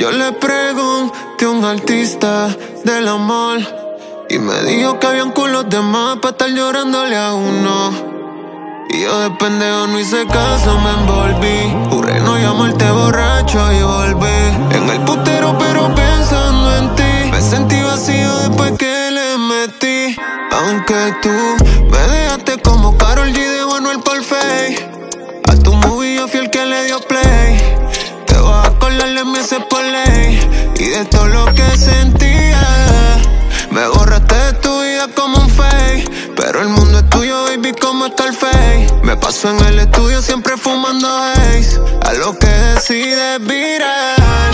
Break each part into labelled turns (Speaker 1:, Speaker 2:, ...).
Speaker 1: Yo le pregunté a un artista del amor y me dijo que habían culos de más para estar llorándole a uno. Y yo de pendejo no hice caso, me envolví. Juré no llamarte borracho y volví en el putero pero pensando en ti. Me sentí vacío después que le metí. Aunque tú me dejaste como Karol G de Anuel por Fake. A tu movie yo fui el que le dio play. Te vas a acordar de mí ese por ley. Y de todo lo que sentía. Me borraste de tu vida como un fake. Pero el mundo es tuyo, baby, como Scarface. Me paso en el estudio siempre fumando haze. A lo que decides virar.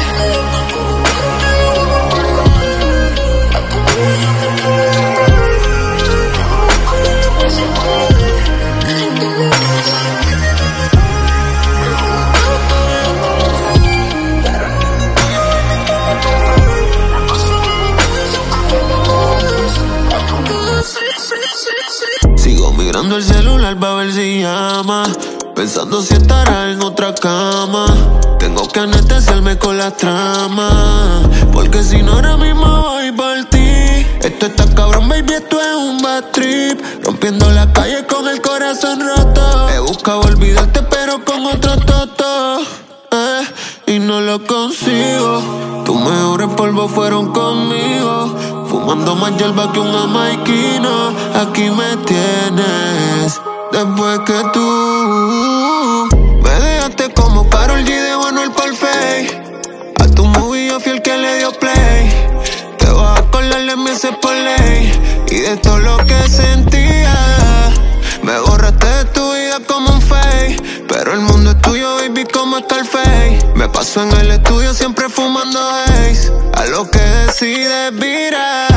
Speaker 1: Sigo mirando el celular pa' ver si llama, pensando si estará en otra cama. Tengo que anestesiarme con las tramas, porque si no ahora mismo voy por ti. Esto está cabrón, baby, esto es un bad trip. Rompiendo la calle con el corazón roto. He buscado olvidarte pero con otro toto, y no lo consigo. Tus mejores polvos fueron conmigo, fumando más hierba que un jamaiquino. Aquí me tienes, después que tú me dejaste como Karol G de Anuel por Fake. A tu movie yo fui el que le dio play. Te vas a acordar de mí ese por ley. Y de todo lo que sentía. Me borraste de tu vida como un fake. Pero el mundo es tuyo, baby, como Scarface. Me paso en el estudio siempre fumando haze. A lo que decides virar.